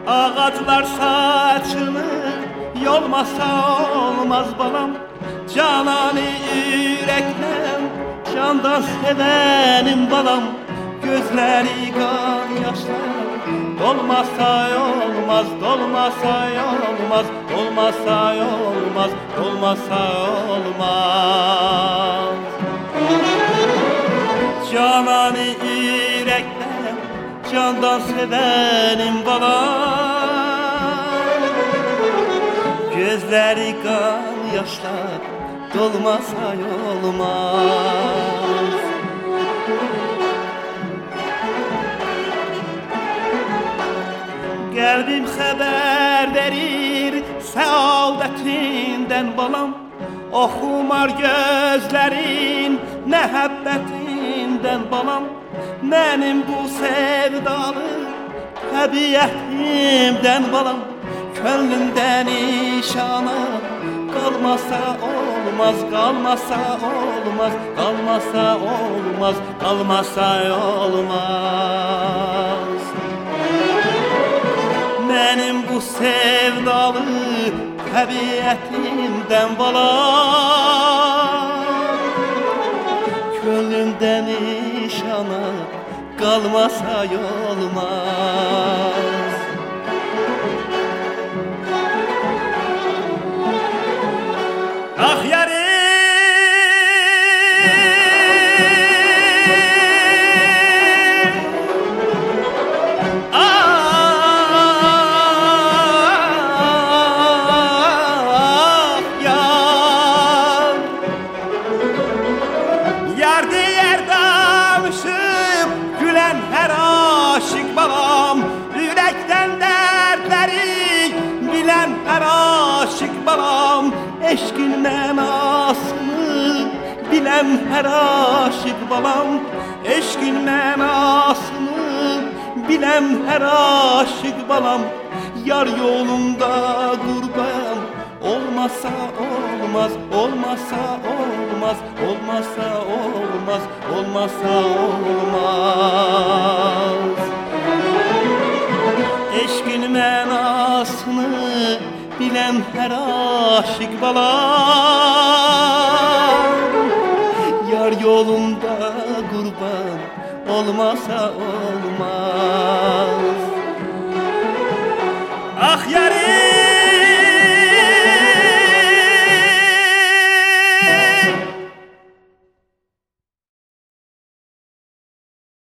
Ağaclar saçını yolmasa olmaz balam. Cananı yürekten candan sevenim balam. Gözleri kan yaşlar dolmasa olmaz, dolmasa olmaz, dolmasa olmaz, dolmasa olmaz. Cananı yürekten candan sevenim balam. Gözleri kan yaşlar dolmasa olmaz. Kalbim haber verir saadetinden balam. Oxumar gözlerin məhəbbətindən balam. Mənim bu sevdalı təbiətimdən balam. Könlümdə nişana qalmasa olmaz, qalmasa olmaz, qalmasa olmaz, qalmasa olmaz. Mənim bu sevdalı təbiətimdən balam. Könlümdə nişana qalmasa olmaz. Ah yarim, ah yar, yar diyer danışıp gülen her aşık balam. Yürekten dertleri bilen her aşık balam. Eşkin mənasını bilem her aşık balam. Eşkin mənasını bilem her aşık balam. Yar yolunda kurban olmasa olmaz, olmasa olmaz, olmasa olmaz, olmasa olmaz. Eşkin mənasını bilem her aşık balam. Yar yolunda kurban olmasa olmaz. Ah yarim.